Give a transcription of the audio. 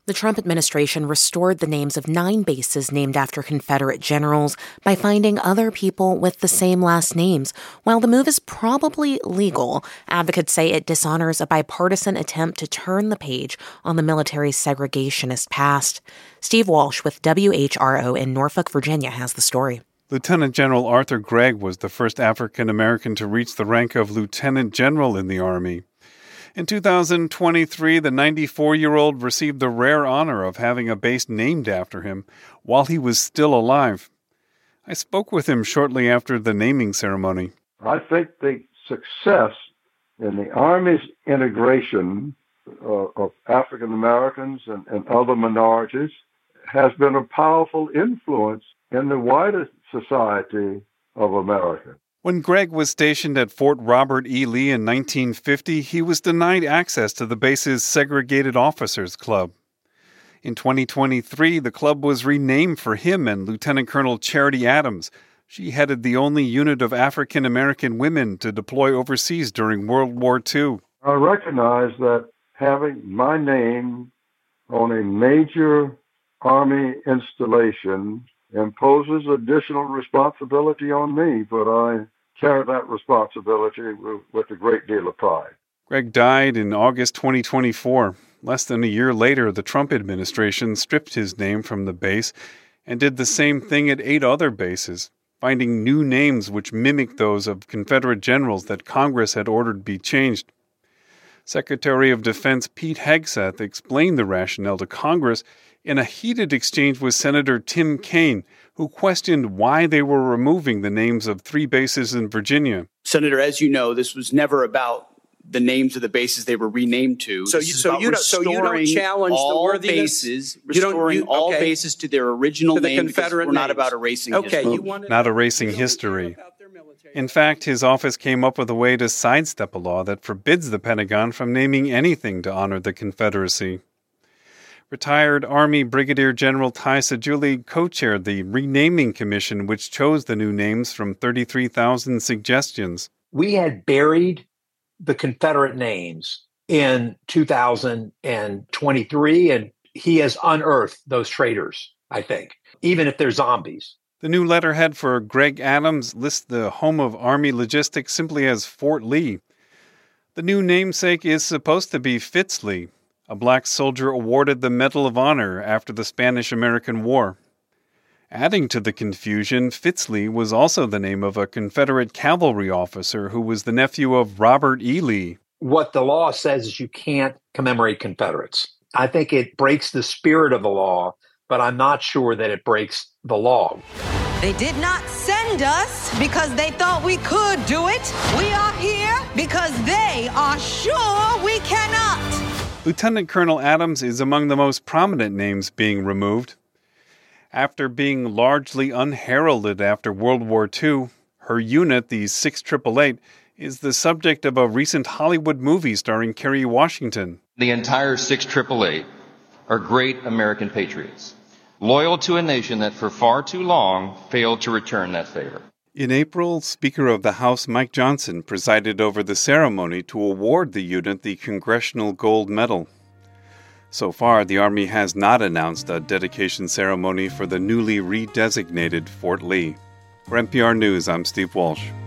The Trump administration restored the names of 9 bases named after Confederate generals by finding other people with the same last names. While the move is probably legal, advocates say it dishonors a bipartisan attempt to turn the page on the military's segregationist past. Steve Walsh with WHRO in Norfolk, Virginia has the story. Lieutenant General Arthur Gregg was the first African American to reach the rank of lieutenant general in the Army. In 2023, the 94-year-old received the rare honor of having a base named after him while he was still alive. I spoke with him shortly after the naming ceremony. I think the success in the Army's integration of African Americans and other minorities has been a powerful influence in the wider society of America. When Gregg was stationed at Fort Robert E. Lee in 1950, he was denied access to the base's Segregated Officers Club. In 2023, the club was renamed for him and Lieutenant Colonel Charity Adams. She headed the only unit of African American women to deploy overseas during World War II. I recognize that having my name on a major Army installation imposes additional responsibility on me, but I carry that responsibility with a great deal of pride. Gregg died in August 2024. Less than a year later, the Trump administration stripped his name from the base and did the same thing at 8 other bases, finding new names which mimicked those of Confederate generals that Congress had ordered be changed. Secretary of Defense Pete Hegseth explained the rationale to Congress in a heated exchange with Senator Tim Kaine, who questioned why they were removing the names of 3 bases in Virginia. Senator, as you know, this was never about the names of the bases they were renamed to. So you don't challenge the worthiness. Restoring all bases to their original to the name. Confederate we're not names. About erasing history. Not erasing history. In fact, his office came up with a way to sidestep a law that forbids the Pentagon from naming anything to honor the Confederacy. Retired Army Brigadier General Ty Seidule co-chaired the renaming commission, which chose the new names from 33,000 suggestions. We had buried the Confederate names in 2023, and he has unearthed those traitors, I think, even if they're zombies. The new letterhead for Gregg Adams lists the home of Army logistics simply as Fort Lee. The new namesake is supposed to be Fitz Lee, a black soldier awarded the Medal of Honor after the Spanish-American War. Adding to the confusion, Fitz Lee was also the name of a Confederate cavalry officer who was the nephew of Robert E. Lee. What the law says is you can't commemorate Confederates. I think it breaks the spirit of the law, but I'm not sure that it breaks the law. They did not send us because they thought we could do it. We are here because they are sure we cannot. Lieutenant Colonel Adams is among the most prominent names being removed. After being largely unheralded after World War II, her unit, the 6888, is the subject of a recent Hollywood movie starring Kerry Washington. The entire 6888 are great American patriots, loyal to a nation that for far too long failed to return that favor. In April, Speaker of the House Mike Johnson presided over the ceremony to award the unit the Congressional Gold Medal. So far, the Army has not announced a dedication ceremony for the newly redesignated Fort Lee. For NPR News, I'm Steve Walsh.